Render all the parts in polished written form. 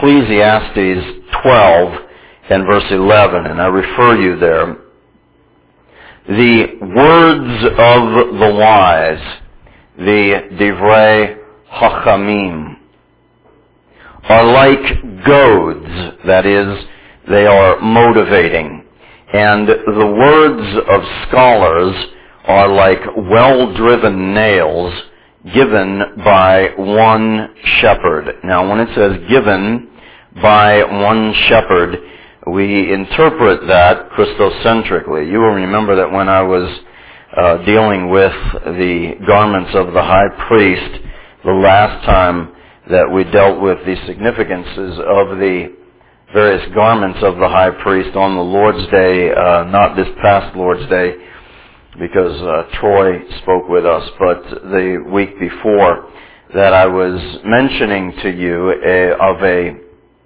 Ecclesiastes 12 and verse 11, and I refer you there. The words of the wise, the Divrei Hachamim, are like goads, that is, they are motivating. And the words of scholars are like well-driven nails given by one shepherd. Now, when it says given by one shepherd, we interpret that Christocentrically. You will remember that when I was dealing with the garments of the high priest the last time that we dealt with the significances of the various garments of the high priest on the Lord's Day, not this past Lord's Day, because Troy spoke with us, but the week before, that I was mentioning to you of a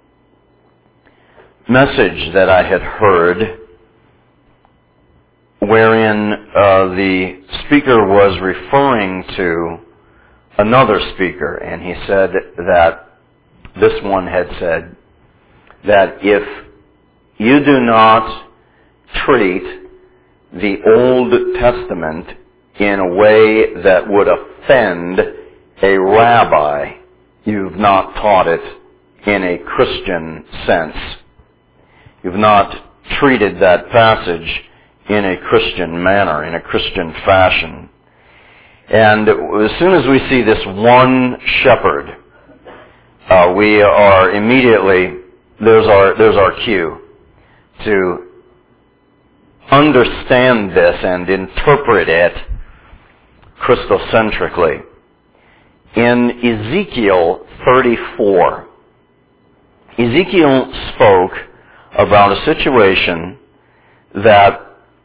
message that I had heard wherein the speaker was referring to another speaker, and he said that this one had said that if you do not treat the Old Testament in a way that would offend a rabbi, you've not taught it in a Christian sense. You've not treated that passage in a Christian manner, in a Christian fashion. And as soon as we see this one shepherd, we are immediately, there's our cue to understand this and interpret it Christocentrically. In Ezekiel 34, Ezekiel spoke about a situation that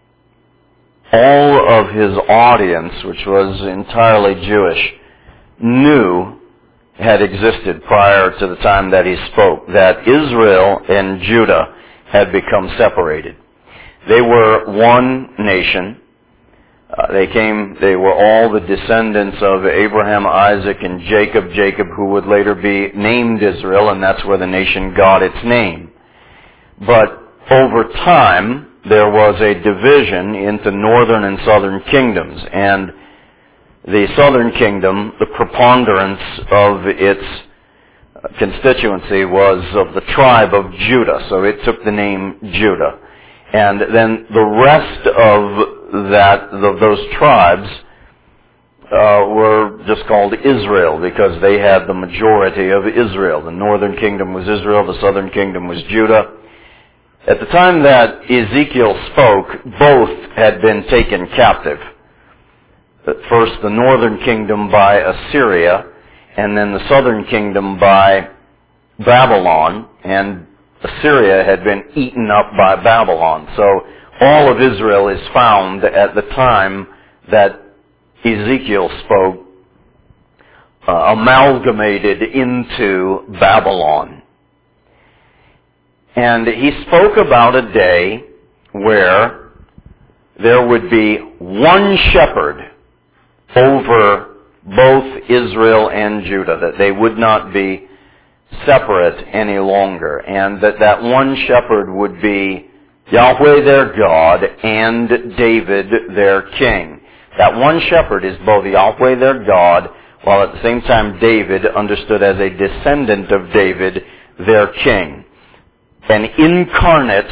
all of his audience, which was entirely Jewish, knew had existed prior to the time that he spoke, that Israel and Judah had become separated. They were one nation. They were all the descendants of Abraham, Isaac, and Jacob. Jacob, who would later be named Israel, and that's where the nation got its name. But over time, there was a division into northern and southern kingdoms, and the southern kingdom, the preponderance of its constituency was of the tribe of Judah, so it took the name Judah. And then the rest of those tribes were just called Israel because they had the majority of Israel. The northern kingdom was Israel, the southern kingdom was Judah. At the time that Ezekiel spoke, both had been taken captive. First the northern kingdom by Assyria, and then the southern kingdom by Babylon, and Assyria had been eaten up by Babylon. So all of Israel is found at the time that Ezekiel spoke amalgamated into Babylon. And he spoke about a day where there would be one shepherd over both Israel and Judah, that they would not be separate any longer, and that one shepherd would be Yahweh their God and David their king. That one shepherd is both Yahweh their God, while at the same time David, understood as a descendant of David, their king. An incarnate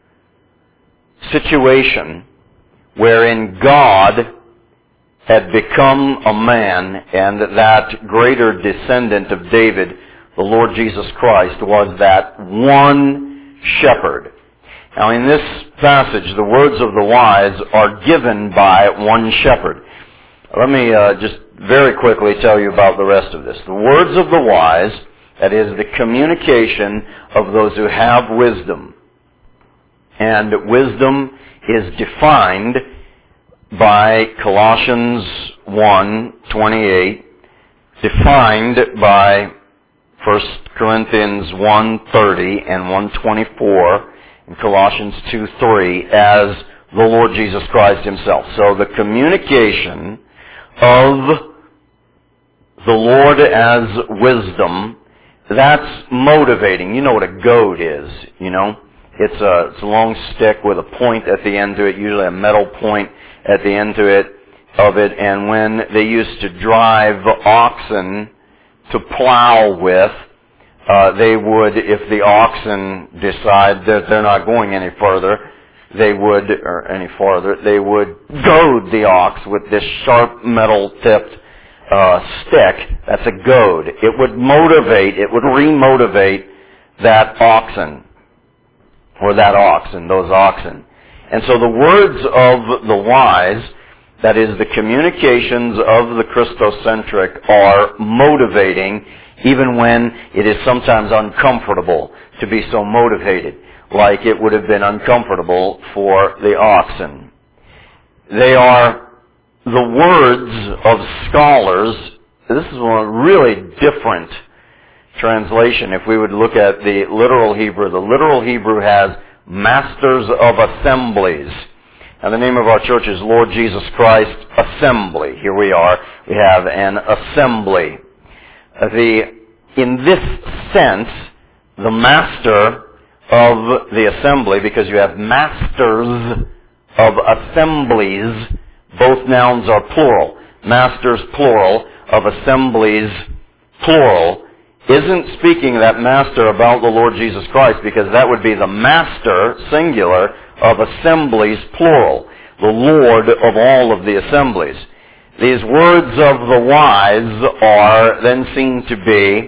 situation wherein God had become a man, and that greater descendant of David, the Lord Jesus Christ, was that one shepherd. Now in this passage, the words of the wise are given by one shepherd. Let me just very quickly tell you about the rest of this. The words of the wise, that is, the communication of those who have wisdom. And wisdom is defined by Colossians 1:28, defined by 1 Corinthians 1:30 and 1:24, and Colossians 2:3 as the Lord Jesus Christ himself. So the communication of the Lord as wisdom that's motivating. You know what a goad is, you know? It's a long stick with a point at the end to it, usually a metal point at the end of it, and when they used to drive oxen to plow with, they would, if the oxen decide that they're not going any farther, they would goad the ox with this sharp metal-tipped stick. That's a goad. It would motivate, it would remotivate that oxen, or that oxen, those oxen. And so the words of the wise, that is, the communications of the Christocentric, are motivating even when it is sometimes uncomfortable to be so motivated, like it would have been uncomfortable for the oxen. They are the words of scholars. This is a really different translation. If we would look at the literal Hebrew has masters of assemblies. And the name of our church is Lord Jesus Christ Assembly. Here we are. We have an assembly. In this sense, the master of the assembly, because you have masters of assemblies, both nouns are plural. Masters, plural, of assemblies, plural, isn't speaking that master about the Lord Jesus Christ, because that would be the master, singular, of assemblies, plural, the Lord of all of the assemblies. These words of the wise are then seen to be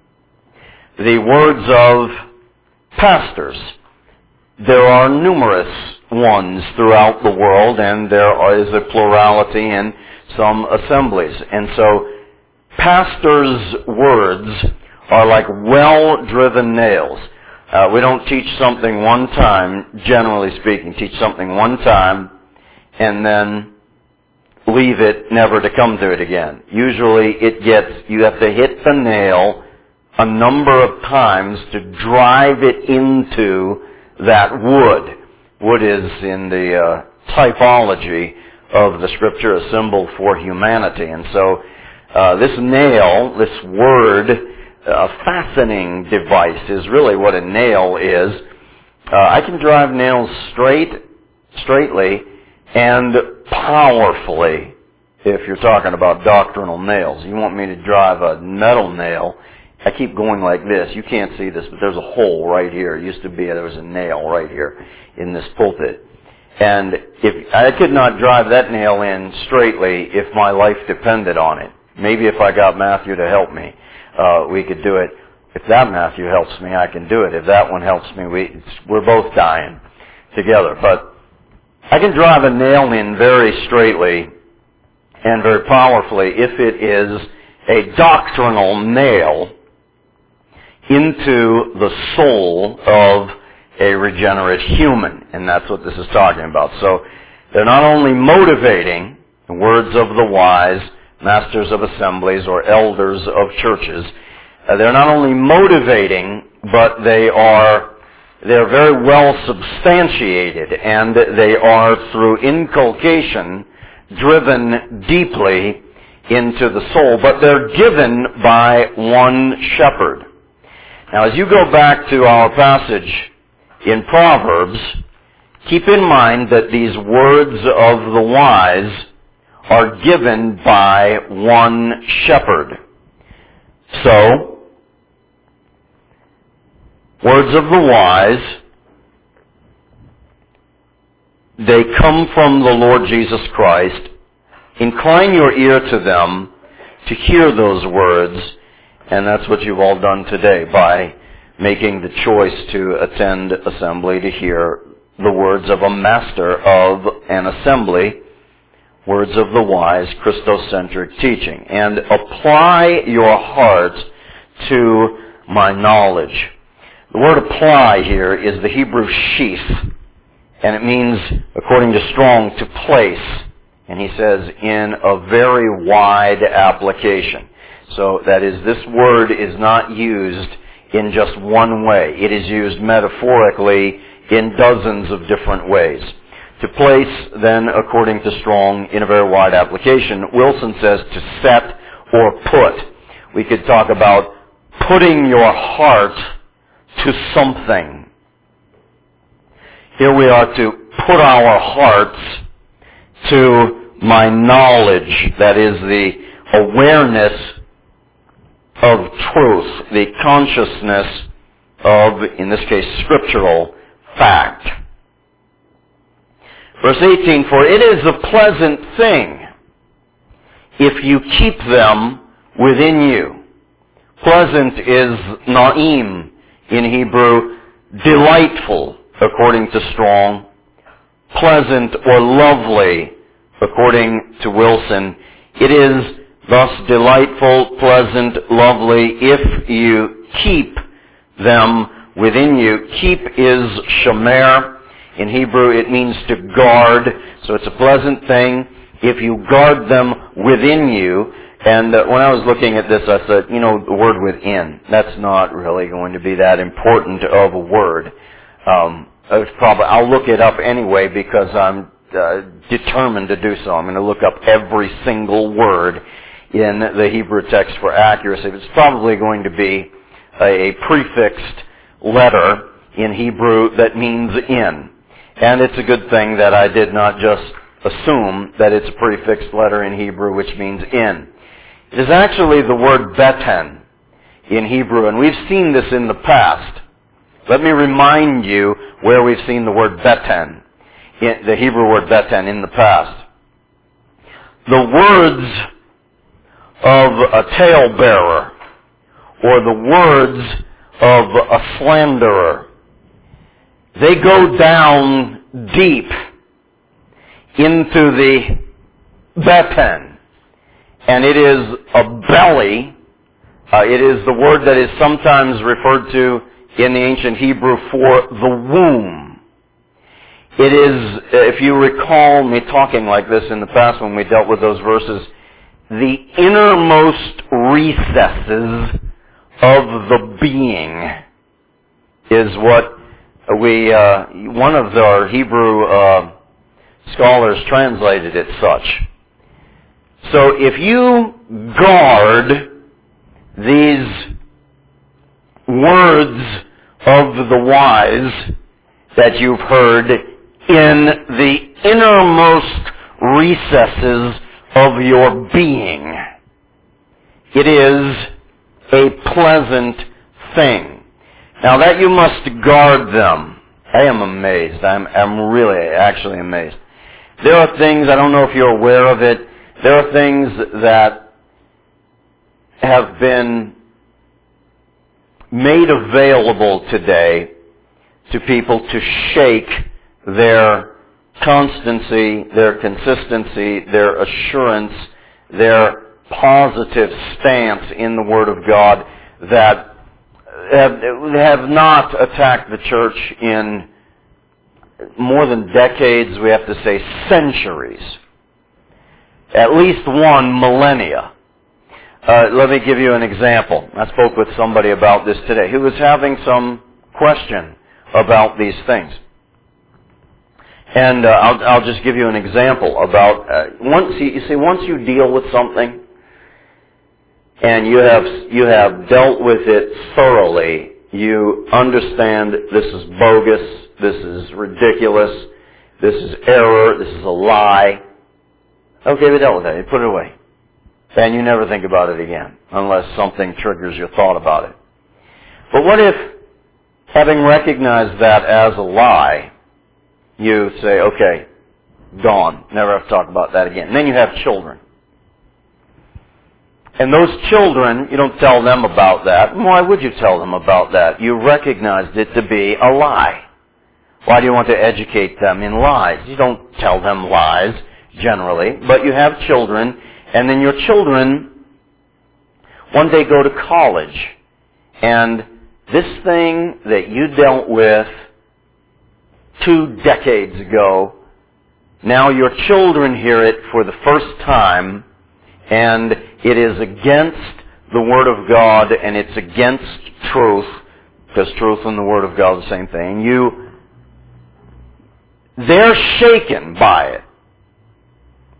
the words of pastors. There are numerous ones throughout the world, and there is a plurality in some assemblies. And so, pastors' words are like well-driven nails. We don't teach something one time, generally speaking, teach something one time, and then leave it never to come to it again. Usually you have to hit the nail a number of times to drive it into that wood. Wood is, in the typology of the Scripture, a symbol for humanity. And so this nail, this word, a fastening device is really what a nail is. I can drive nails straightly and powerfully, if you're talking about doctrinal nails. You want me to drive a metal nail, I keep going like this. You can't see this, but there's a hole right here. It used to be there was a nail right here in this pulpit. And if I could not drive that nail in straightly if my life depended on it. Maybe if I got Matthew to help me, we could do it. If that Matthew helps me, I can do it. If that one helps me, we're both dying together. But I can drive a nail in very straightly and very powerfully if it is a doctrinal nail into the soul of a regenerate human. And that's what this is talking about. So they're not only motivating the words of the wise, masters of assemblies, or elders of churches. They're not only motivating, but they're very well substantiated, and they are, through inculcation, driven deeply into the soul, but they're given by one shepherd. Now, as you go back to our passage in Proverbs, keep in mind that these words of the wise are given by one shepherd. So, words of the wise, they come from the Lord Jesus Christ. Incline your ear to them to hear those words, and that's what you've all done today by making the choice to attend assembly to hear the words of a master of an assembly, words of the wise, Christocentric teaching, and apply your heart to my knowledge. The word apply here is the Hebrew sheath, and it means, according to Strong, to place. And he says, in a very wide application. So that is, this word is not used in just one way. It is used metaphorically in dozens of different ways. To place, then, according to Strong, in a very wide application, Wilson says to set or put. We could talk about putting your heart to something. Here we are to put our hearts to my knowledge, that is the awareness of truth, the consciousness of, in this case, scriptural fact. Verse 18, for it is a pleasant thing if you keep them within you. Pleasant is na'im in Hebrew, delightful, according to Strong. Pleasant or lovely, according to Wilson. It is thus delightful, pleasant, lovely, if you keep them within you. Keep is shamer. In Hebrew it means to guard, so it's a pleasant thing if you guard them within you. And when I was looking at this, I said, the word within, that's not really going to be that important of a word. I'll look it up anyway because I'm determined to do so. I'm going to look up every single word in the Hebrew text for accuracy. It's probably going to be a prefixed letter in Hebrew that means in. And it's a good thing that I did not just assume that it's a prefixed letter in Hebrew which means in. It is actually the word beten in Hebrew, and we've seen this in the past. Let me remind you where we've seen the word beten, the Hebrew word beten, in the past. The words of a talebearer, or the words of a slanderer, they go down deep into the beten, and it is a belly. It is the word that is sometimes referred to in the ancient Hebrew for the womb. It is, if you recall me talking like this in the past when we dealt with those verses, the innermost recesses of the being is what one of our Hebrew scholars translated it such. So if you guard these words of the wise that you've heard in the innermost recesses of your being, it is a pleasant thing. Now that you must guard them. I am amazed. I'm really actually amazed. There are things, I don't know if you're aware of it, there are things that have been made available today to people to shake their constancy, their consistency, their assurance, their positive stance in the Word of God that have not attacked the church in more than decades, we have to say centuries. At least one millennia. Let me give you an example. I spoke with somebody about this today who was having some question about these things. And I'll just give you an example about once you deal with something and you have dealt with it thoroughly, you understand this is bogus, this is ridiculous, this is error, this is a lie. Okay, we dealt with that. You put it away. And you never think about it again, unless something triggers your thought about it. But what if, having recognized that as a lie, you say, okay, gone, never have to talk about that again. And then you have children. And those children, you don't tell them about that. Why would you tell them about that? You recognized it to be a lie. Why do you want to educate them in lies? You don't tell them lies, generally. But you have children, and then your children one day go to college. And this thing that you dealt with 2 decades ago, now your children hear it for the first time, and it is against the Word of God, and it's against truth, because truth and the Word of God are the same thing. They're shaken by it,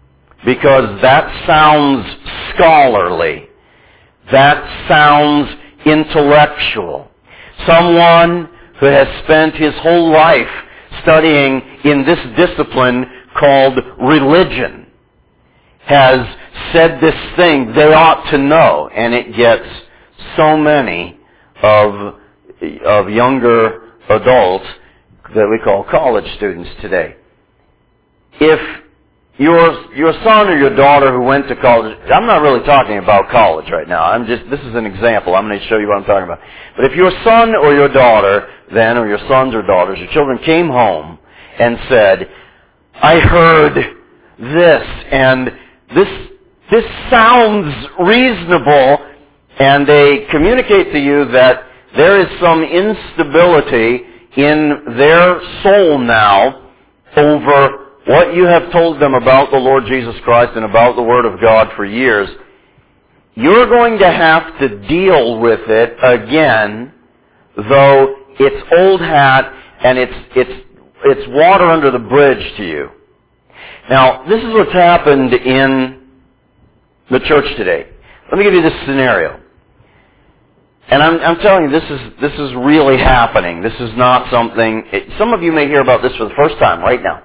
because that sounds scholarly. That sounds intellectual, someone who has spent his whole life studying in this discipline called religion, has said this thing they ought to know, and it gets so many of younger adults that we call college students today. If your son or your daughter who went to college, I'm not really talking about college right now. This is an example. I'm going to show you what I'm talking about. But if your son or your daughter then, or your sons or daughters, your children came home and said, I heard this, and this sounds reasonable, and they communicate to you that there is some instability in their soul now over what you have told them about the Lord Jesus Christ and about the Word of God for years, you're going to have to deal with it again, though it's old hat and it's water under the bridge to you. Now, this is what's happened in the church today. Let me give you this scenario. And I'm telling you, this is really happening. This is not something... some of you may hear about this for the first time right now.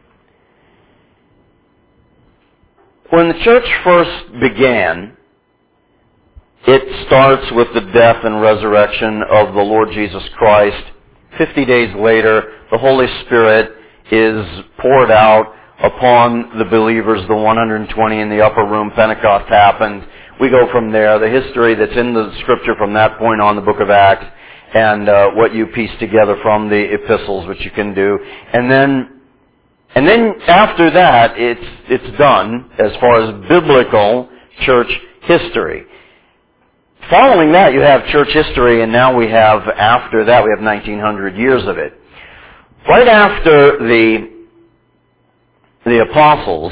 When the church first began, it starts with the death and resurrection of the Lord Jesus Christ. 50 days later, the Holy Spirit is poured out upon the believers, the 120 in the upper room. Pentecost happened. We go from there. The history that's in the Scripture from that point on, the book of Acts, and what you piece together from the epistles, which you can do. And then after that, it's done as far as biblical church history. Following that, you have church history, and now after that, we have 1900 years of it. Right after the apostles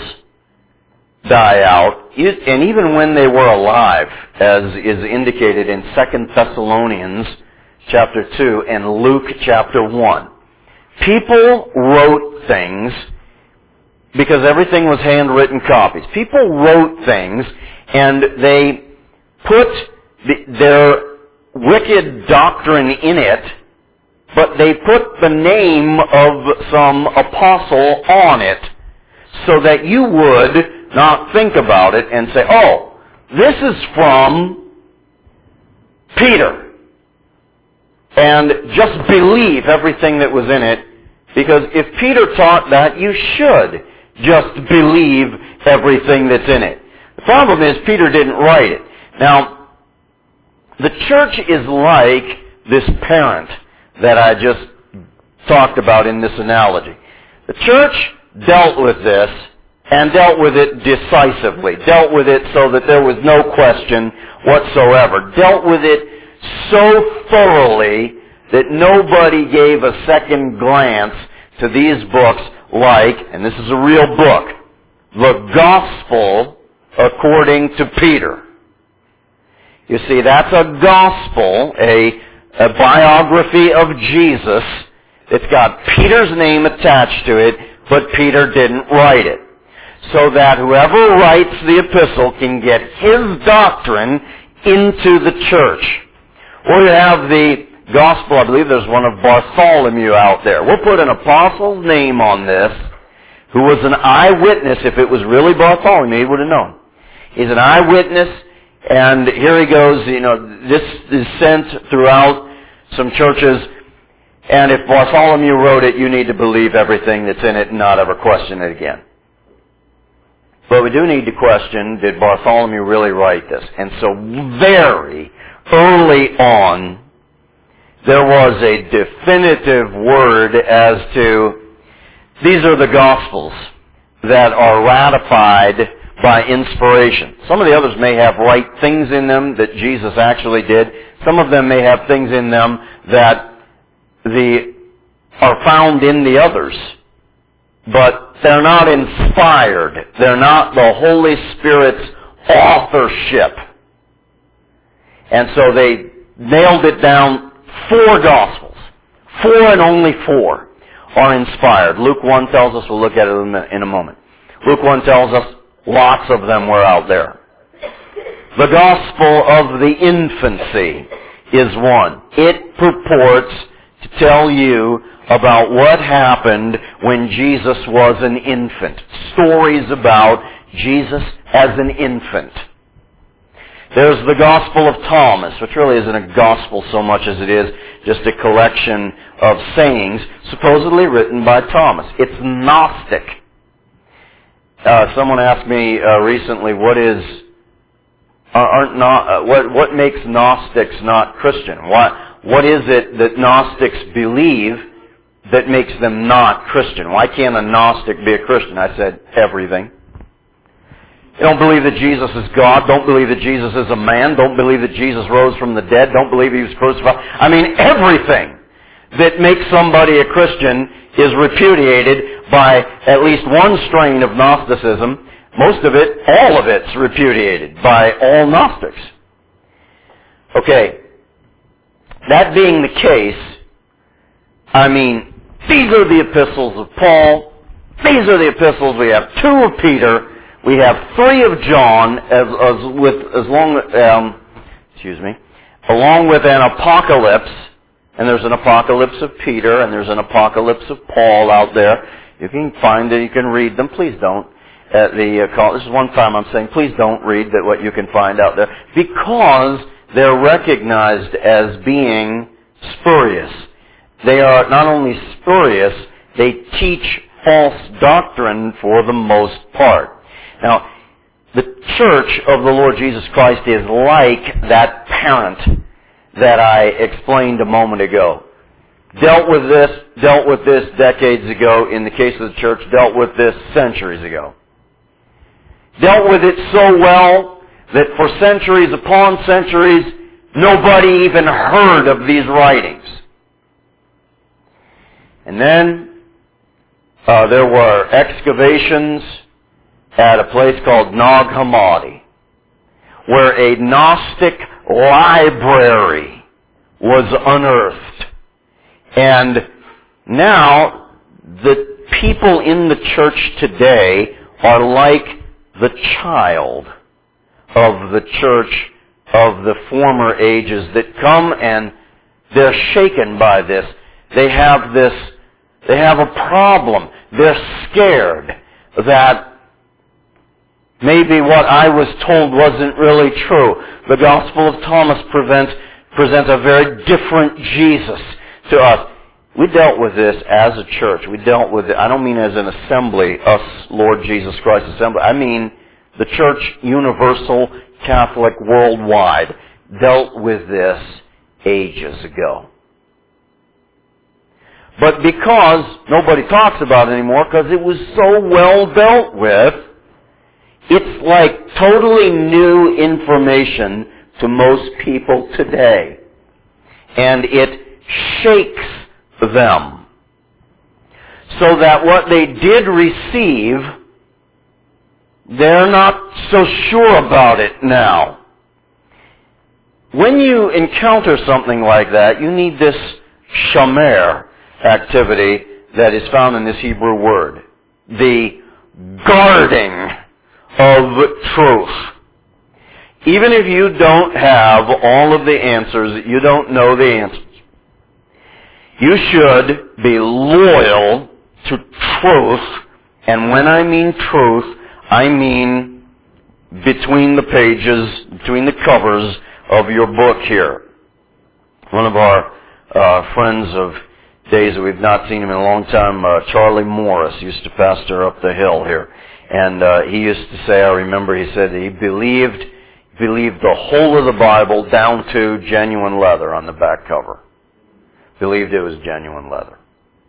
die out, and even when they were alive, as is indicated in 2 Thessalonians chapter 2 and Luke chapter 1, people wrote things because everything was handwritten copies. People wrote things, and they put their wicked doctrine in it, but they put the name of some apostle on it so that you would not think about it and say, oh, this is from Peter. And just believe everything that was in it, because if Peter taught that, you should just believe everything that's in it. The problem is Peter didn't write it. Now, the church is like this parent that I just talked about in this analogy. The church dealt with this and dealt with it decisively, dealt with it so that there was no question whatsoever, dealt with it so thoroughly that nobody gave a second glance to these books like, and this is a real book, the Gospel according to Peter. You see, that's a gospel, a biography of Jesus. It's got Peter's name attached to it, but Peter didn't write it. So that whoever writes the epistle can get his doctrine into the church. Or you have the gospel, I believe there's one of Bartholomew out there. We'll put an apostle's name on this, who was an eyewitness. If it was really Bartholomew, he would have known. He's an eyewitness, and here he goes, this is sent throughout some churches, and if Bartholomew wrote it, you need to believe everything that's in it and not ever question it again. But we do need to question, did Bartholomew really write this? And so very early on, there was a definitive word as to, these are the Gospels that are ratified by inspiration. Some of the others may have right things in them that Jesus actually did. Some of them may have things in them that are found in the others. But they're not inspired. They're not the Holy Spirit's authorship. And so they nailed it down. 4 Gospels. 4 and only 4 are inspired. Luke 1 tells us, we'll look at it in a moment. Luke 1 tells us lots of them were out there. The Gospel of the infancy is one. It purports to tell you about what happened when Jesus was an infant. Stories about Jesus as an infant. There's the Gospel of Thomas, which really isn't a gospel so much as it is just a collection of sayings supposedly written by Thomas. It's Gnostic. Someone asked me recently, what makes Gnostics not Christian? What is it that Gnostics believe that makes them not Christian? Why can't a Gnostic be a Christian? I said, everything. They don't believe that Jesus is God. Don't believe that Jesus is a man. Don't believe that Jesus rose from the dead. Don't believe He was crucified. I mean, everything that makes somebody a Christian is repudiated by at least one strain of Gnosticism. Most of it, all of it's repudiated by all Gnostics. Okay. That being the case, I mean, these are the epistles of Paul. These are the epistles. We have 2 of Peter. We have 3 of John, along with an apocalypse, and there's an apocalypse of Peter, and there's an apocalypse of Paul out there. You can find it, you can read them. Please don't. This is one time I'm saying, please don't read what you can find out there, because they're recognized as being spurious. They are not only spurious, they teach false doctrine for the most part. Now, the church of the Lord Jesus Christ is like that parent that I explained a moment ago. Dealt with this decades ago. In the case of the church, dealt with this centuries ago. Dealt with it so well that for centuries upon centuries, nobody even heard of these writings. And then there were excavations at a place called Nag Hammadi, where a Gnostic library was unearthed. And now the people in the church today are like the child of the church of the former ages that come and they're shaken by this. They have a problem. They're scared that maybe what I was told wasn't really true. The Gospel of Thomas presents a very different Jesus to us. We dealt with this as a church. We dealt with it. I don't mean as an assembly, us Lord Jesus Christ assembly. I mean the church universal, Catholic, worldwide, dealt with this ages ago. But because nobody talks about it anymore, because it was so well dealt with, it's like totally new information to most people today. And it shakes them. So that what they did receive, they're not so sure about it now. When you encounter something like that, you need this shamer activity that is found in this Hebrew word. The guarding of truth. Even if you don't have all of the answers, you don't know the answers, you should be loyal to truth. And when I mean truth, I mean between the pages, between the covers of your book here. One of our friends of days that we've not seen him in a long time, Charlie Morris, used to pastor up the hill here. And he used to say, I remember he said he believed the whole of the Bible down to genuine leather on the back cover. Believed it was genuine leather.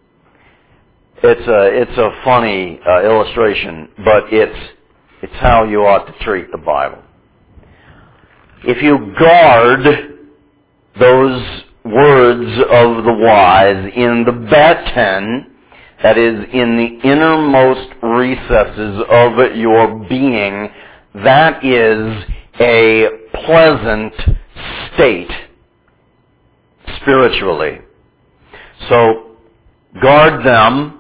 It's a funny illustration, but it's how you ought to treat the Bible. If you guard those words of the wise in the baten, that is, in the innermost recesses of your being, that is a pleasant state spiritually. So, guard them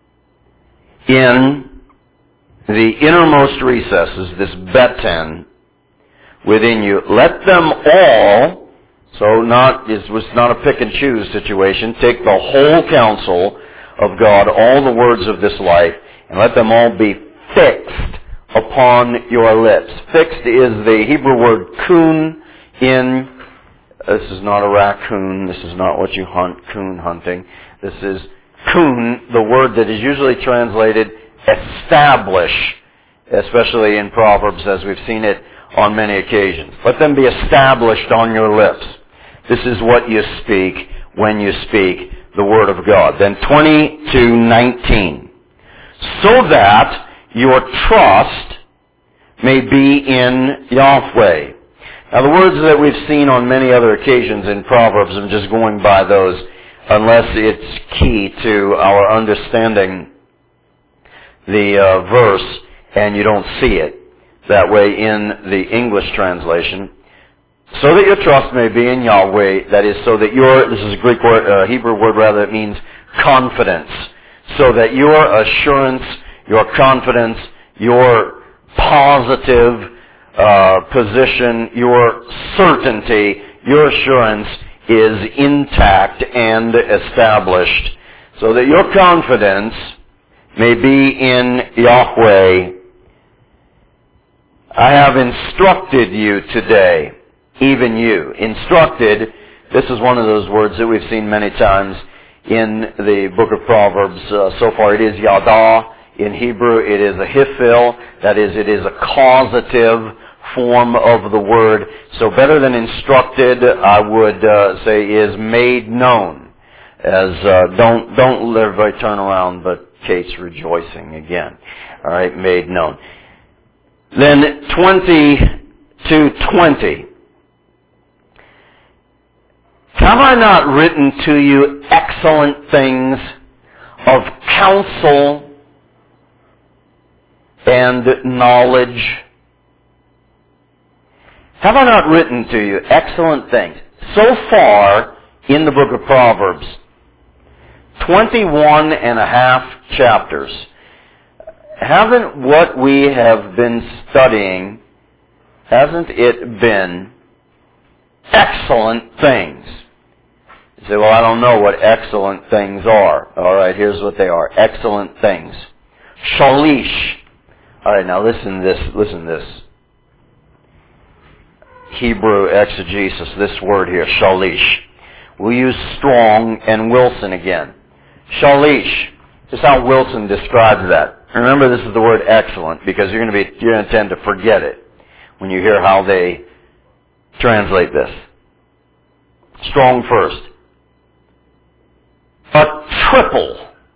in the innermost recesses, this baten within you. Let them all So it was not a pick and choose situation. Take the whole counsel of God, all the words of this life, and let them all be fixed upon your lips. Fixed is the Hebrew word kun this is not a raccoon, this is not what you hunt, coon hunting. This is kun, the word that is usually translated establish, especially in Proverbs as we've seen it on many occasions. Let them be established on your lips. This is what you speak when you speak the Word of God. Then 20:19. So that your trust may be in Yahweh. Now the words that we've seen on many other occasions in Proverbs, I'm just going by those unless it's key to our understanding the verse and you don't see it that way in the English translation. So that your trust may be in Yahweh, that is, so that this is a Greek word, Hebrew word rather, it means confidence. So that your assurance, your confidence, your positive position, your certainty, your assurance is intact and established. So that your confidence may be in Yahweh. I have instructed you today, even you. Instructed, this is one of those words that we've seen many times in the book of Proverbs. So far it is yada. In Hebrew it is a hifil. That is, it is a causative form of the word. So better than instructed, I would say is made known. As don't let everybody turn around, but Kate's rejoicing again. All right, made known. Then 20:20. Have I not written to you excellent things of counsel and knowledge? Have I not written to you excellent things? So far in the book of Proverbs, 21 and a half chapters. Haven't what we have been studying, hasn't it been excellent things? You say, well, I don't know what excellent things are. All right, here's what they are. Excellent things. Shalish. All right, now listen to this. Hebrew exegesis, this word here, shalish. We'll use Strong and Wilson again. Shalish. This is how Wilson describes that. Remember, this is the word excellent because you're going to tend to forget it when you hear how they translate this. Strong first. A triple.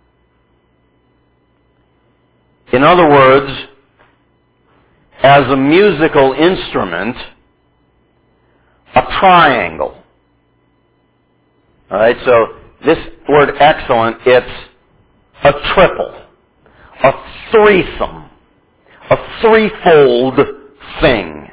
In other words, as a musical instrument, a triangle. All right, so this word excellent, it's a triple, a threesome, a threefold thing.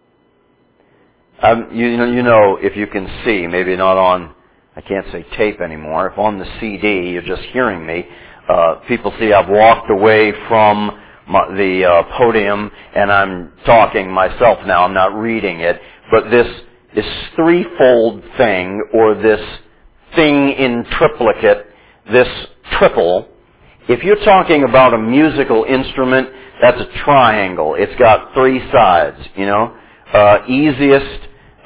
You know, if you can see, maybe not on, I can't say tape anymore, if on the CD you're just hearing me, people see I've walked away from the podium and I'm talking myself now, I'm not reading it, but this threefold thing, or this thing in triplicate, this triple, if you're talking about a musical instrument, that's a triangle. It's got three sides, you know. Easiest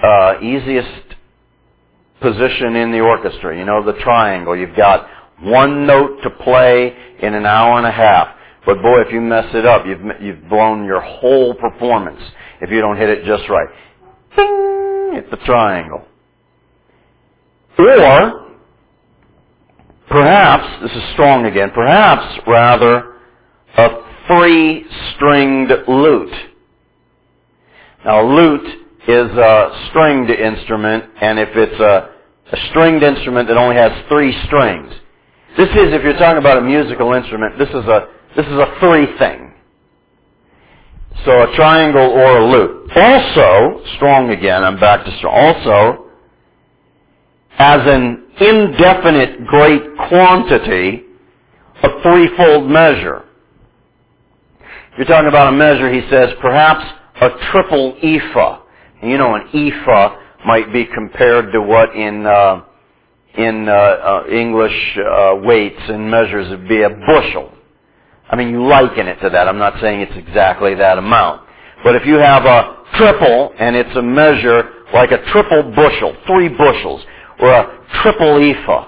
position in the orchestra, you know, the triangle. You've got one note to play in an hour and a half. But boy, if you mess it up, you've blown your whole performance if you don't hit it just right. Ding! It's the triangle. Or, perhaps, this is Strong again, perhaps rather a three-stringed lute. Now, a lute is a stringed instrument, and if it's a stringed instrument that only has three strings, this is, if you're talking about a musical instrument, this is a three thing. So a triangle or a lute. Also, Strong again, I'm back to Strong. Also, as an indefinite great quantity, a threefold measure. If you're talking about a measure, he says, perhaps a triple ephah. And you know, an ephah might be compared to what in English weights and measures would be a bushel. I mean, you liken it to that. I'm not saying it's exactly that amount. But if you have a triple and it's a measure like a triple bushel, 3 bushels, or a triple ephah.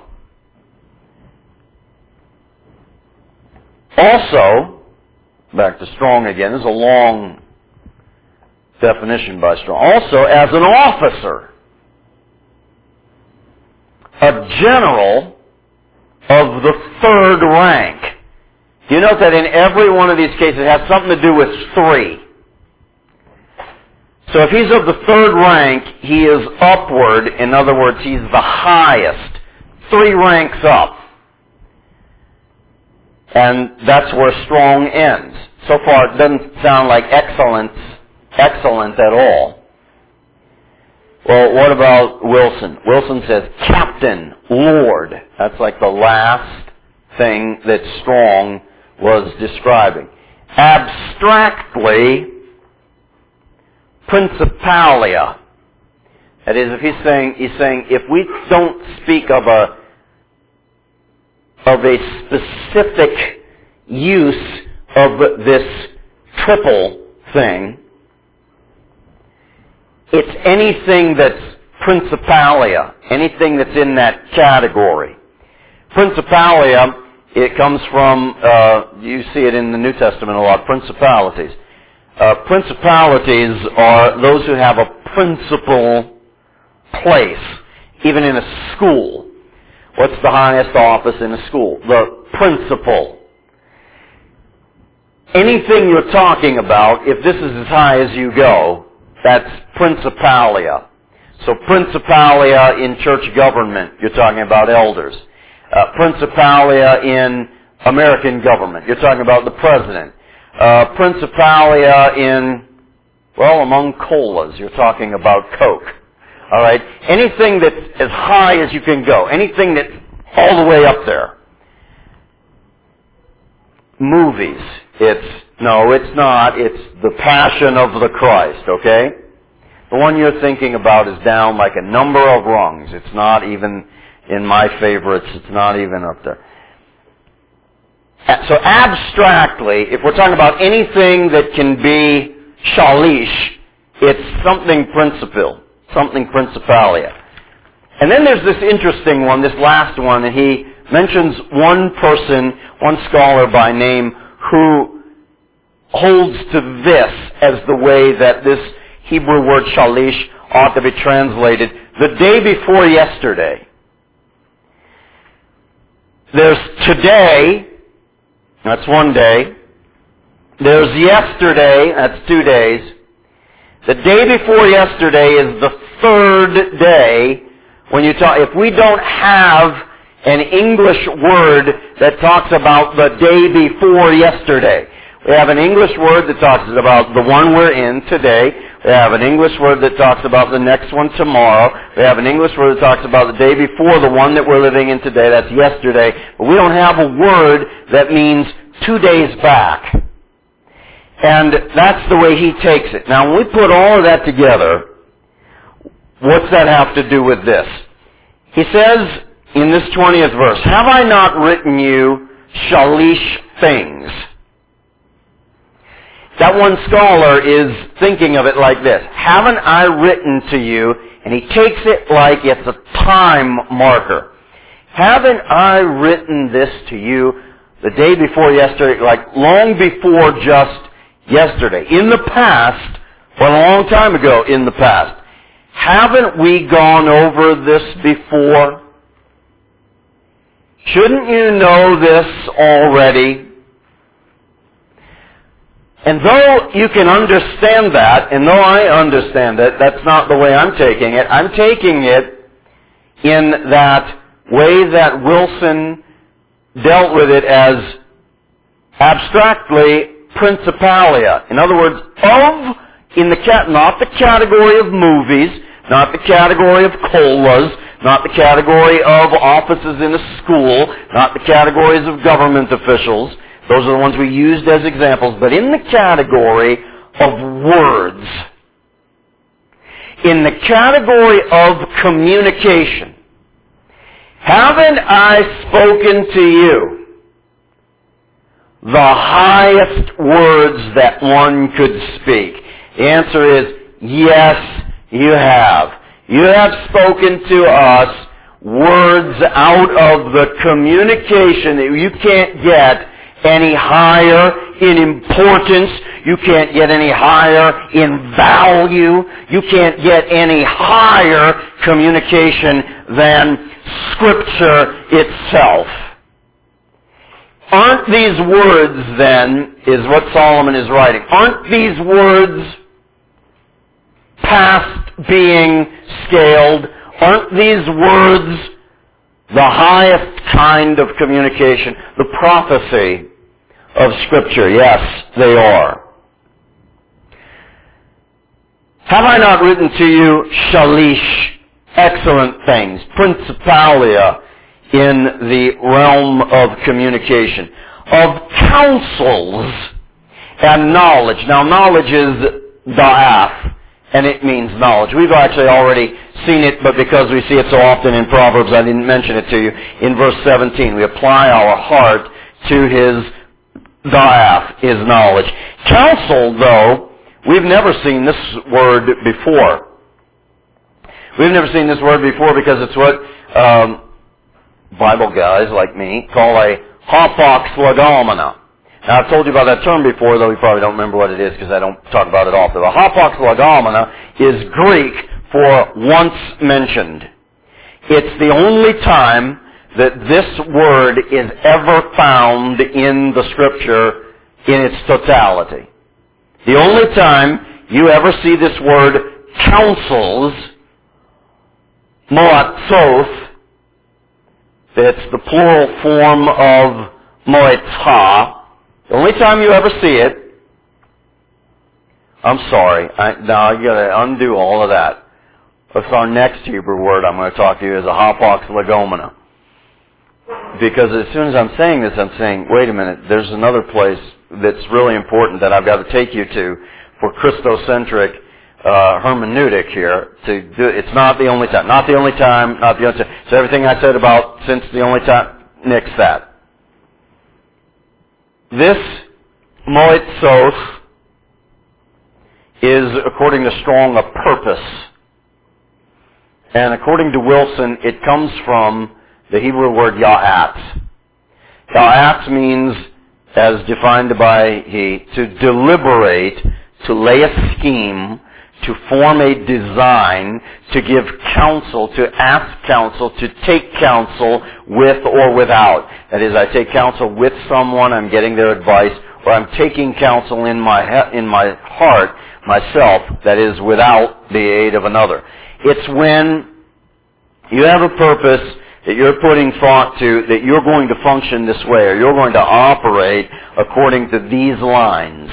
Also, back to Strong again, this is a long definition by Strong. Also, as an officer, a general of the 3rd rank. You note that in every one of these cases it has something to do with 3. So if he's of the 3rd rank, he is upward. In other words, he's the highest. 3 ranks up. And that's where Strong ends. So far it doesn't sound like excellent at all. Well, what about Wilson? Wilson says Captain, Lord. That's like the last thing that Strong was describing. Abstractly, Principalia. That is, if he's saying if we don't speak of a specific use of this triple thing, it's anything that's Principalia, anything that's in that category. Principalia, it comes from, you see it in the New Testament a lot, principalities. Principalities are those who have a principal place, even in a school. What's the highest office in a school? The principal. Anything you're talking about, if this is as high as you go, that's Principalia. So Principalia in church government, you're talking about elders. Principalia in American government, you're talking about the president. Principalia in, well, among colas, you're talking about Coke. All right? Anything that's as high as you can go. Anything that's all the way up there. Movies. It's not. It's The Passion of the Christ, okay? The one you're thinking about is down like a number of rungs. It's not even in my favorites. It's not even up there. So abstractly, if we're talking about anything that can be shalish, it's something principal. Something Principalia. And then there's this interesting one, this last one, and he mentions one person, one scholar by name, who holds to this as the way that this Hebrew word shalish ought to be translated. The day before yesterday. There's today, that's one day. There's yesterday, that's 2 days. The day before yesterday is the 3rd day. When you talk, if we don't have an English word that talks about the day before yesterday, we have an English word that talks about the one we're in today. We have an English word that talks about the next one tomorrow. We have an English word that talks about the day before the one that we're living in today. That's yesterday. But we don't have a word that means 2 days back. And that's the way he takes it. Now, when we put all of that together, what's that have to do with this? He says in this 20th verse, have I not written you shalish things? That one scholar is thinking of it like this. Haven't I written to you? And he takes it like it's a time marker. Haven't I written this to you the day before yesterday, like long before just yesterday, in the past, or a long time ago in the past? Haven't we gone over this before? Shouldn't you know this already? And though you can understand that, and though I understand it, that's not the way I'm taking it. I'm taking it in that way that Wilson dealt with it as abstractly Principalia. In other words, not the category of movies, not the category of colas, not the category of offices in a school, not the categories of government officials. Those are the ones we used as examples, but in the category of words. in the category of communication, haven't I spoken to you the highest words that one could speak? The answer is, yes, you have. You have spoken to us words out of the communication that you can't get any higher in importance. You can't get any higher in value. You can't get any higher communication than Scripture itself. Aren't these words, then, is what Solomon is writing, aren't these words past being scaled? Aren't these words the highest kind of communication? The prophecy of Scripture. Yes, they are. Have I not written to you, Shalish, excellent things, principalia in the realm of communication, of counsels and knowledge. Now, knowledge is da'af, and it means knowledge. We've actually already seen it, but because we see it so often in Proverbs, I didn't mention it to you. In verse 17, we apply our heart to his da'af, his knowledge. Counsel, though, we've never seen this word before. We've never seen this word before because it's what Bible guys like me call a hapax legomena. Now, I've told you about that term before, though you probably don't remember what it is because I don't talk about it often. The hapax legomena is Greek for once mentioned. It's the only time that this word is ever found in the Scripture in its totality. The only time you ever see this word counsels, moatzoth, it's the plural form of moetzah. The only time you ever see it, I'm sorry, now you gotta undo all of that. That's our next Hebrew word I'm going to talk to you is a hapax legomena. Because as soon as I'm saying this, I'm saying, wait a minute, there's another place that's really important that I've got to take you to for Christocentric hermeneutic here. It's not the only time. Not the only time. Not the only time. So everything I said about since the only time, nix that. This moitzoth is, according to Strong, a purpose. And according to Wilson, it comes from the Hebrew word ya'at. Ya'at means, as defined by he, to deliberate, to lay a scheme, to form a design, to give counsel, to ask counsel, to take counsel with or without. That is, I take counsel with someone, I'm getting their advice, or I'm taking counsel in my heart, myself, that is, without the aid of another. It's when you have a purpose that you're putting thought to, that you're going to function this way, or you're going to operate according to these lines.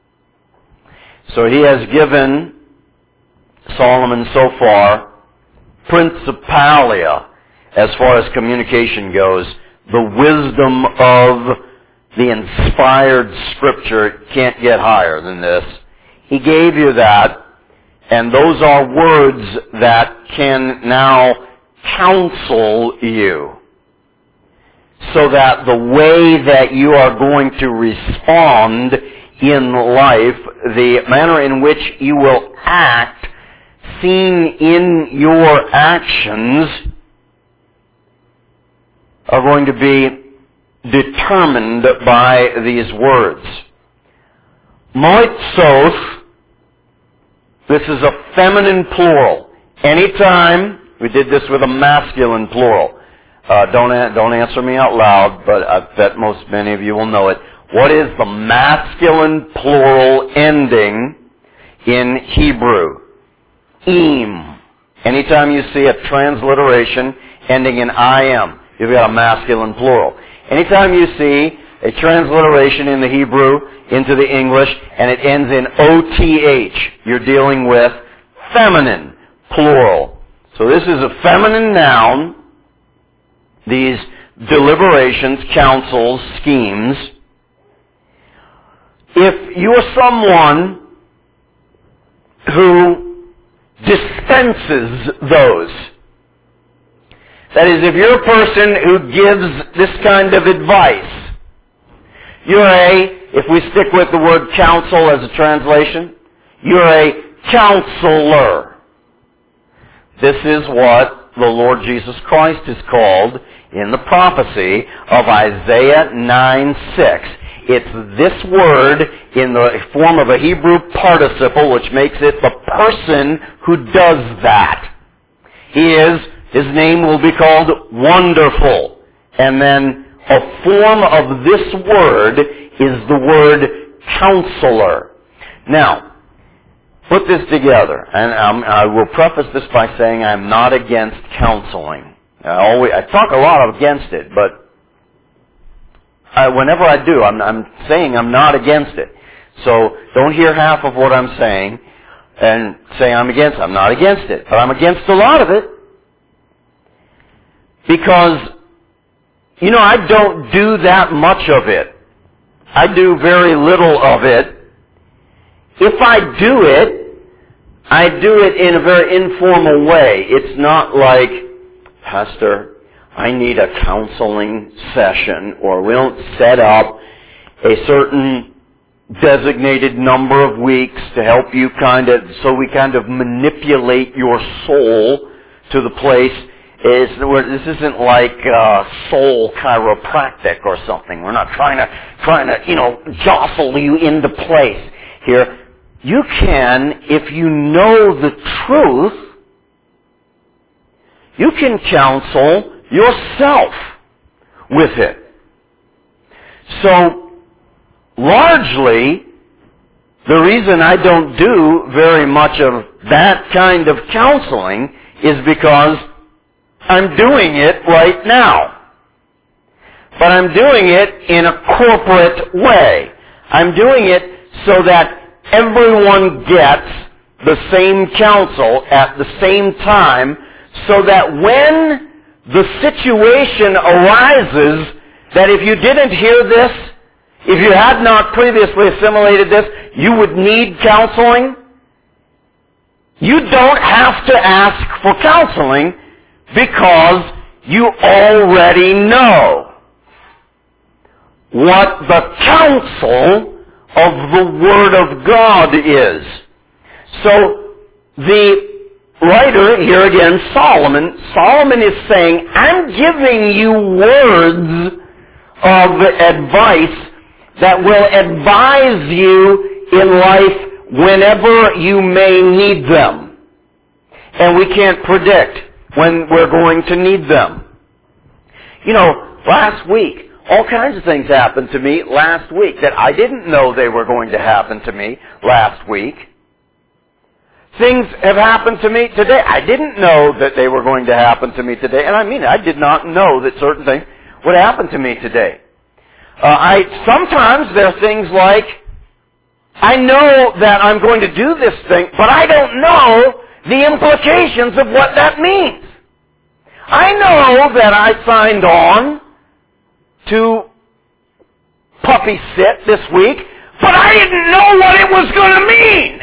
So he has given Solomon so far principalia as far as communication goes, the wisdom of the inspired Scripture. Can't get higher than this. He gave you that, and those are words that can now counsel you so that the way that you are going to respond in life, the manner in which you will act, seen in your actions, are going to be determined by these words. Moitzoth, this is a feminine plural. Anytime, we did this with a masculine plural. Don't answer me out loud, but I bet many of you will know it. What is the masculine plural ending in Hebrew? Im. Anytime you see a transliteration ending in im, you've got a masculine plural. Anytime you see a transliteration in the Hebrew into the English and it ends in oth, you're dealing with feminine plural. So this is a feminine noun, these deliberations, counsels, schemes. If you are someone who dispenses those. That is, if you're a person who gives this kind of advice, if we stick with the word counsel as a translation, you're a counselor. This is what the Lord Jesus Christ is called in the prophecy of Isaiah 9:6. It's this word in the form of a Hebrew participle, which makes it the person who does that. His name will be called Wonderful. And then a form of this word is the word Counselor. Now, put this together, and I will preface this by saying I'm not against counseling. I talk a lot against it, but whenever I do, I'm saying I'm not against it. So don't hear half of what I'm saying and say I'm against it. I'm not against it, but I'm against a lot of it. Because, I don't do that much of it. I do very little of it. If I do it in a very informal way. It's not like, Pastor, I need a counseling session, or we don't set up a certain designated number of weeks to help you so we manipulate your soul to the place. This isn't like soul chiropractic or something. We're not trying to jostle you into place here. You can, if you know the truth, you can counsel yourself with it. So, largely, the reason I don't do very much of that kind of counseling is because I'm doing it right now. But I'm doing it in a corporate way. I'm doing it so that everyone gets the same counsel at the same time, so that when the situation arises that if you didn't hear this, if you had not previously assimilated this, you would need counseling. You don't have to ask for counseling because you already know what the counsel of the Word of God is. So the writer, here again, Solomon is saying, I'm giving you words of advice that will advise you in life whenever you may need them. And we can't predict when we're going to need them. Last week, all kinds of things happened to me last week that I didn't know they were going to happen to me last week. Things have happened to me today. I didn't know that they were going to happen to me today. And I did not know that certain things would happen to me today. Sometimes there are things like, I know that I'm going to do this thing, but I don't know the implications of what that means. I know that I signed on to puppy sit this week, but I didn't know what it was going to mean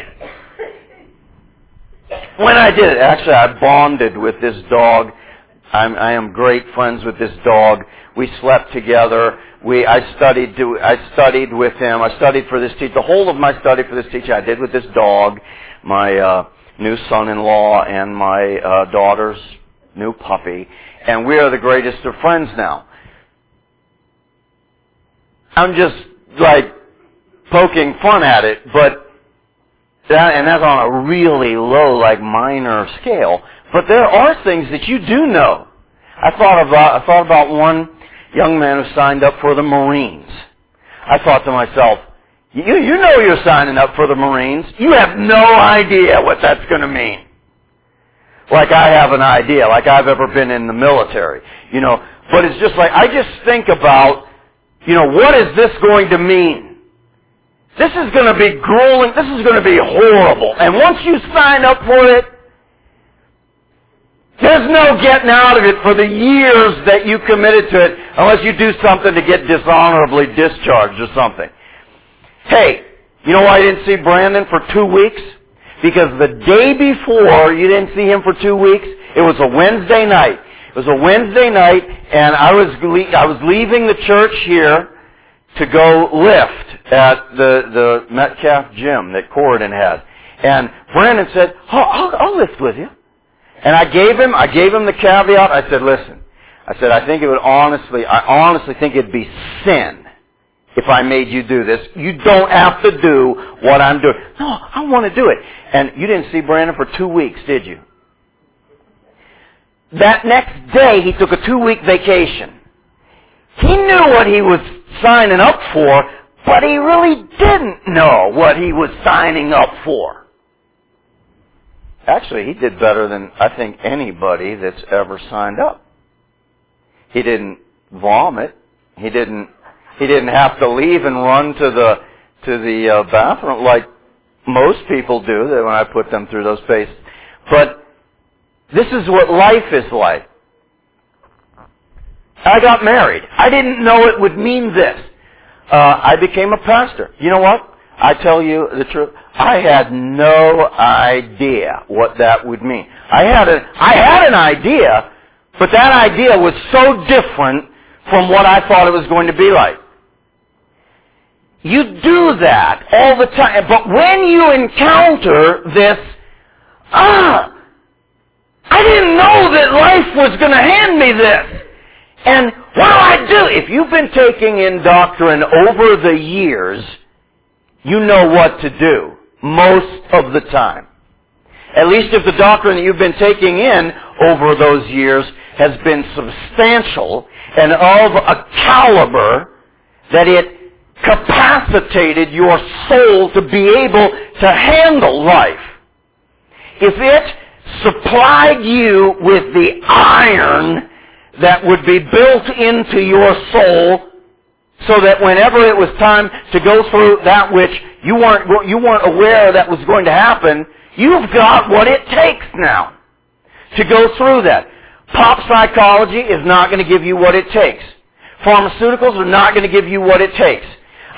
when I did it. Actually, I bonded with this dog. I am great friends with this dog. We slept together. I studied with him. I studied for this teacher. The whole of my study for this teacher I did with this dog, my new son-in-law, and my daughter's new puppy. And we are the greatest of friends now. I'm just poking fun at it, but that's on a really low, minor scale. But there are things that you do know. I thought about one young man who signed up for the Marines. I thought to myself, you know you're signing up for the Marines. You have no idea what that's going to mean. Like I have an idea, like I've ever been in the military, But it's just I just think about, what is this going to mean? This is going to be grueling. This is going to be horrible. And once you sign up for it, there's no getting out of it for the years that you committed to it unless you do something to get dishonorably discharged or something. Hey, you know why I didn't see Brandon for 2 weeks? Because the day before, you didn't see him for 2 weeks. It was a Wednesday night. It was a Wednesday night, and I was leaving the church here to go lift at the Metcalf gym that Corridon had. And Brandon said, I'll lift with you. And I gave him the caveat. I said, listen, I honestly think it'd be sin if I made you do this. You don't have to do what I'm doing. No, I want to do it. And you didn't see Brandon for 2 weeks, did you? That next day, he took a 2-week vacation. He knew what he was signing up for, but he really didn't know what he was signing up for. Actually, he did better than, I think, anybody that's ever signed up. He didn't vomit. He didn't have to leave and run to the bathroom like most people do when I put them through those paces. But this is what life is like. I got married. I didn't know it would mean this. I became a pastor. You know what? I tell you the truth. I had no idea what that would mean. I had an idea, but that idea was so different from what I thought it was going to be like. You do that all the time, but when you encounter this, I didn't know that life was going to hand me this. And what do I do? If you've been taking in doctrine over the years, you know what to do most of the time. At least if the doctrine that you've been taking in over those years has been substantial and of a caliber that it capacitated your soul to be able to handle life. If it supplied you with the iron that would be built into your soul so that whenever it was time to go through that which you weren't aware that was going to happen, you've got what it takes now to go through that. Pop psychology is not going to give you what it takes. Pharmaceuticals are not going to give you what it takes.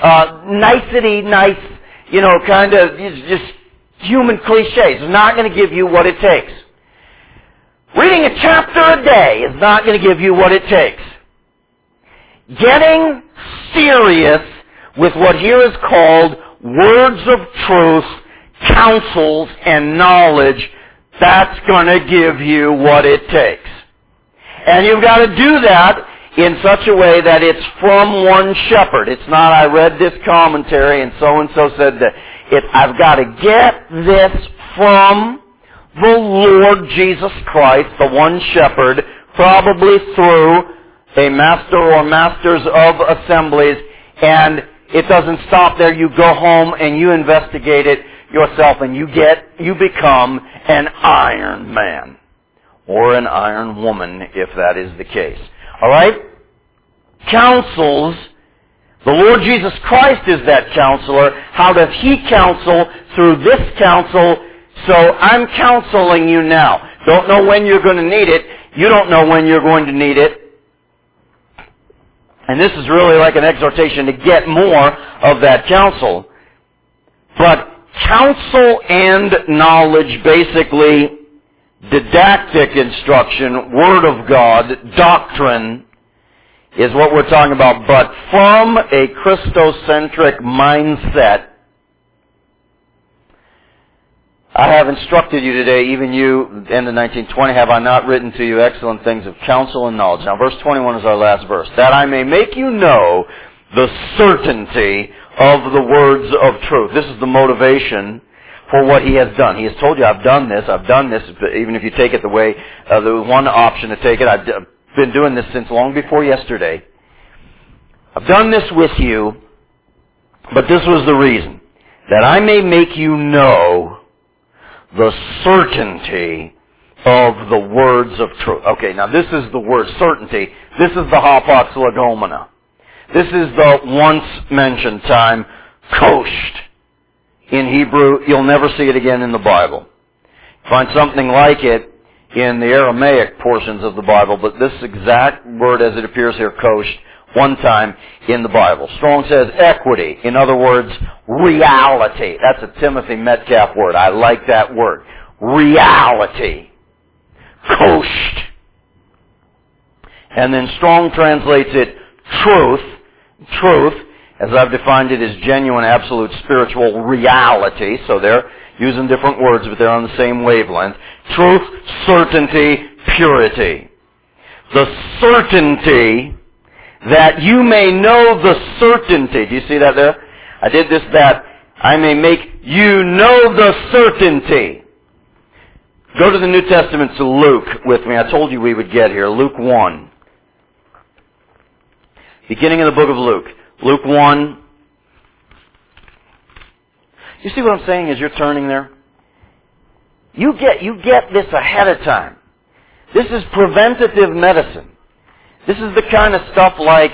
Kind of just human cliches is not going to give you what it takes. Reading a chapter a day is not going to give you what it takes. Getting serious with what here is called words of truth, counsels, and knowledge, that's going to give you what it takes. And you've got to do that in such a way that it's from one shepherd. It's not, I read this commentary and so said that. I've got to get this from the Lord Jesus Christ, the one shepherd, probably through a master or masters of assemblies, and it doesn't stop there. You go home and you investigate it yourself, and you become an iron man. Or an iron woman, if that is the case. Alright? Counsels. The Lord Jesus Christ is that counselor. How does He counsel? Through this counsel. So I'm counseling you now. Don't know when you're going to need it. You don't know when you're going to need it. And this is really like an exhortation to get more of that counsel. But counsel and knowledge, basically didactic instruction, Word of God, doctrine, is what we're talking about. But from a Christocentric mindset, I have instructed you today, even you, in the 1920, have I not written to you excellent things of counsel and knowledge. Now, verse 21 is our last verse. That I may make you know the certainty of the words of truth. This is the motivation for what He has done. He has told you, I've done this. Even if you take it the way, the one option to take it, I've been doing this since long before yesterday. I've done this with you, but this was the reason. That I may make you know the certainty of the words of truth. Okay, now this is the word certainty. This is the hapax legomena. This is the once mentioned time, kosht. In Hebrew, you'll never see it again in the Bible. Find something like it in the Aramaic portions of the Bible, but this exact word as it appears here, kosht, one time in the Bible. Strong says equity. In other words, reality. That's a Timothy Metcalf word. I like that word. Reality. Kosht. And then Strong translates it truth. Truth, as I've defined it, is genuine, absolute, spiritual reality. So they're using different words, but they're on the same wavelength. Truth, certainty, purity. The certainty that you may know the certainty. Do you see that there? I did this that I may make you know the certainty. Go to the New Testament to Luke with me. I told you we would get here. Luke 1. Beginning of the book of Luke. Luke 1. You see what I'm saying as you're turning there? You get this ahead of time. This is preventative medicine. This is the kind of stuff like,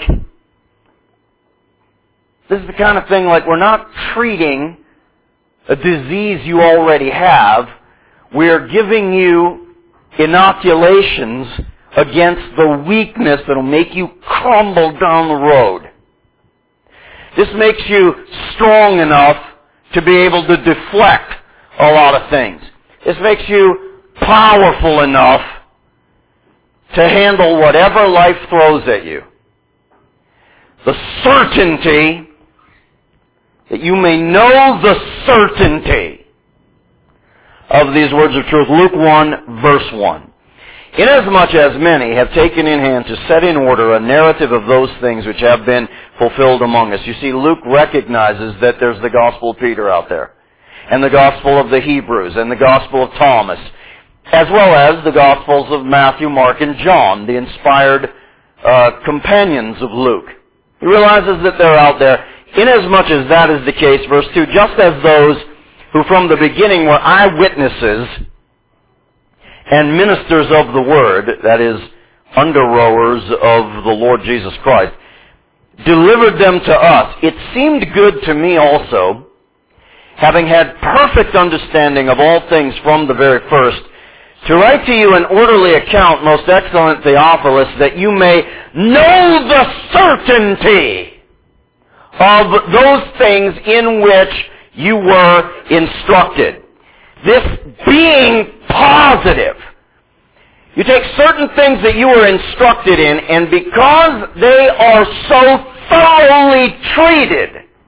this is the kind of thing like we're not treating a disease you already have. We're giving you inoculations against the weakness that'll make you crumble down the road. This makes you strong enough to be able to deflect a lot of things. This makes you powerful enough to handle whatever life throws at you. The certainty that you may know the certainty of these words of truth. Luke 1, verse 1. Inasmuch as many have taken in hand to set in order a narrative of those things which have been fulfilled among us. You see, Luke recognizes that there's the Gospel of Peter out there, and the Gospel of the Hebrews, and the Gospel of Thomas, as well as the Gospels of Matthew, Mark, and John, the inspired companions of Luke. He realizes that they're out there. Inasmuch as that is the case, verse 2, just as those who from the beginning were eyewitnesses and ministers of the Word, that is, under-rowers of the Lord Jesus Christ, delivered them to us. It seemed good to me also, having had perfect understanding of all things from the very first, to write to you an orderly account, most excellent Theophilus, that you may know the certainty of those things in which you were instructed. This being positive. You take certain things that you were instructed in, and because they are so thoroughly treated.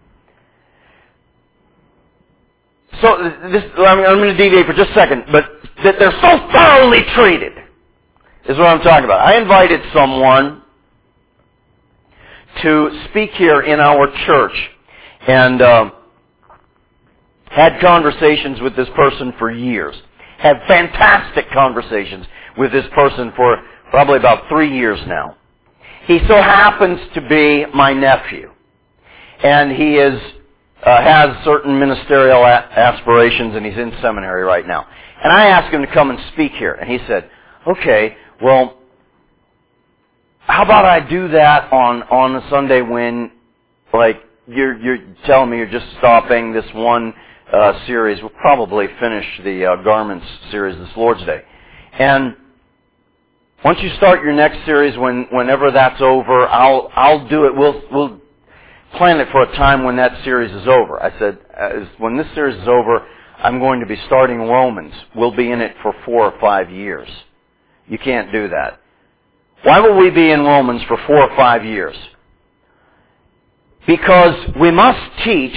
So, I'm going to deviate for just a second, but that they're so thoroughly treated is what I'm talking about. I invited someone to speak here in our church, and had conversations with this person for years. Had fantastic conversations with this person for probably about 3 years now. He so happens to be my nephew. And he has certain ministerial aspirations, and he's in seminary right now. And I asked him to come and speak here. And he said, okay, well, how about I do that on a Sunday when, like, you're telling me you're just stopping this one series. We'll probably finish the Garments series this Lord's Day. And once you start your next series, whenever that's over, I'll do it. We'll plan it for a time when that series is over. I said, when this series is over, I'm going to be starting Romans. We'll be in it for 4 or 5 years. You can't do that. Why will we be in Romans for 4 or 5 years? Because we must teach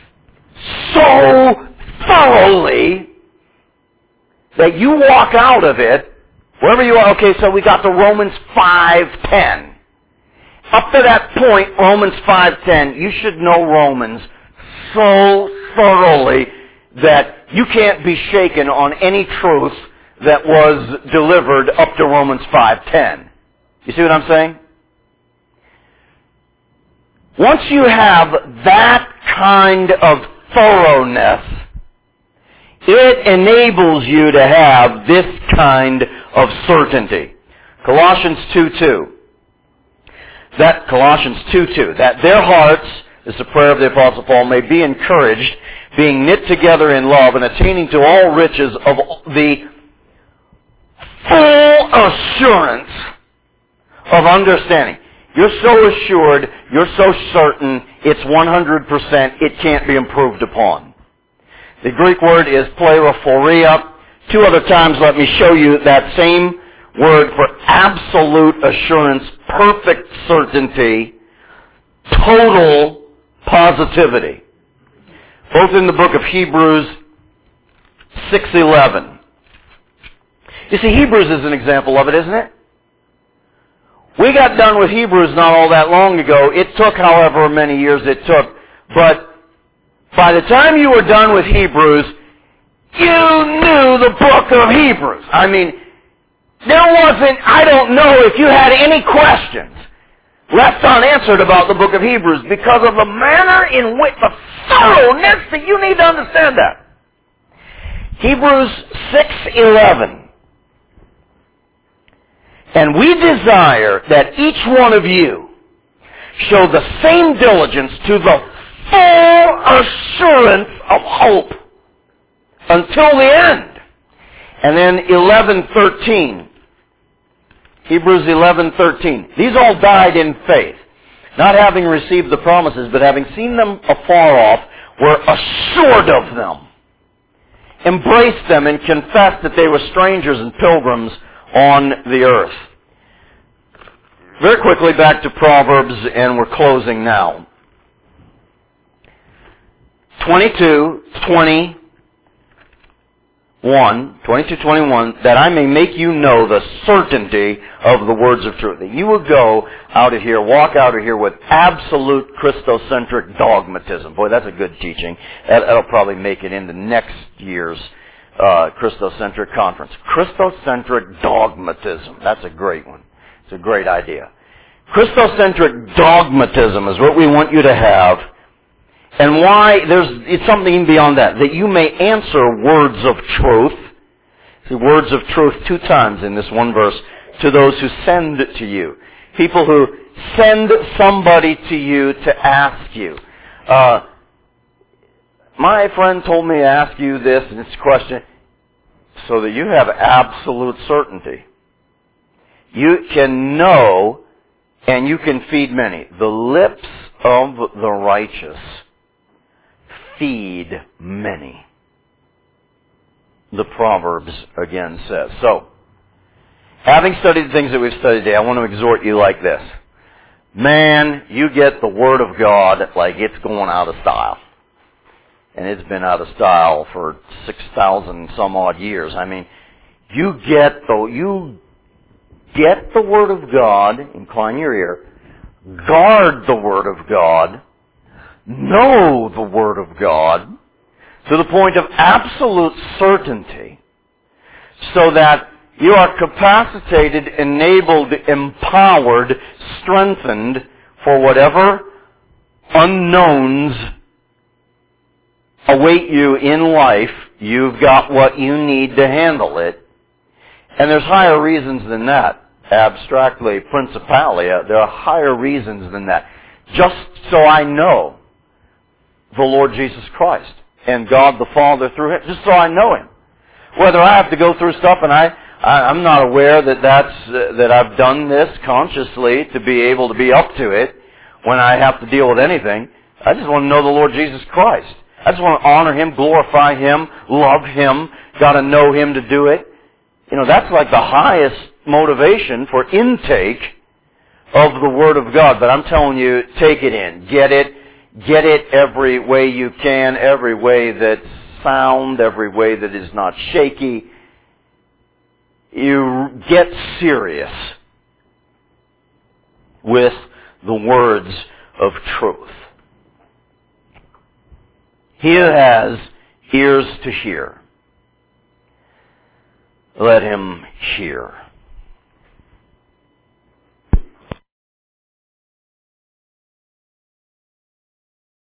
so thoroughly that you walk out of it, wherever you are. Okay, so we got to Romans 5:10. Up to that point, Romans 5:10, you should know Romans so thoroughly that you can't be shaken on any truth that was delivered up to Romans 5:10. You see what I'm saying? Once you have that kind of thoroughness, it enables you to have this kind of certainty. Colossians 2:2. Colossians 2:2. That their hearts, this is a prayer of the Apostle Paul, may be encouraged, being knit together in love and attaining to all riches of the full assurance of understanding. You're so assured, you're so certain, it's 100%, it can't be improved upon. The Greek word is pleraphoria. 2 other times let me show you that same word for absolute assurance, perfect certainty, total positivity. Both in the book of Hebrews 6:11. You see, Hebrews is an example of it, isn't it? We got done with Hebrews not all that long ago. It took however many years it took. But by the time you were done with Hebrews, you knew the book of Hebrews. I mean, there wasn't, I don't know if you had any questions left unanswered about the book of Hebrews because of the manner in which, the thoroughness that you need to understand that. Hebrews 6:11. And we desire that each one of you show the same diligence to the full assurance of hope until the end. And then 11:13. Hebrews 11:13. These all died in faith, not having received the promises, but having seen them afar off, were assured of them, embraced them, and confessed that they were strangers and pilgrims on the earth. Very quickly back to Proverbs, and we're closing now. 22:21, that I may make you know the certainty of the words of truth. That you will go out of here, walk out of here with absolute Christocentric dogmatism. Boy, that's a good teaching. That'll probably make it into next year's Christocentric conference. Christocentric dogmatism. That's a great one. It's a great idea. Christocentric dogmatism is what we want you to have. And why? It's something beyond that. That you may answer words of truth. See, words of truth 2 times in this one verse. To those who send it to you. People who send somebody to you to ask you. My friend told me to ask you this, and it's a question, so that you have absolute certainty. You can know, and you can feed many. The lips of the righteous feed many. The Proverbs again says. So, having studied the things that we've studied today, I want to exhort you like this. Man, you get the Word of God like it's going out of style. And it's been out of style for 6,000 some odd years. I mean, you get the Word of God, incline your ear, guard the Word of God, know the Word of God, to the point of absolute certainty, so that you are capacitated, enabled, empowered, strengthened for whatever unknowns await you in life. You've got what you need to handle it. And there's higher reasons than that. Abstractly, principalia, there are higher reasons than that. Just so I know the Lord Jesus Christ and God the Father through Him, just so I know Him. Whether I have to go through stuff and I'm not aware that I've done this consciously to be able to be up to it when I have to deal with anything. I just want to know the Lord Jesus Christ. I just want to honor Him, glorify Him, love Him, got to know Him to do it. You know, that's like the highest motivation for intake of the Word of God. But I'm telling you, take it in. Get it every way you can, every way that's sound, every way that is not shaky. You get serious with the words of truth. He who has ears to hear, let him hear.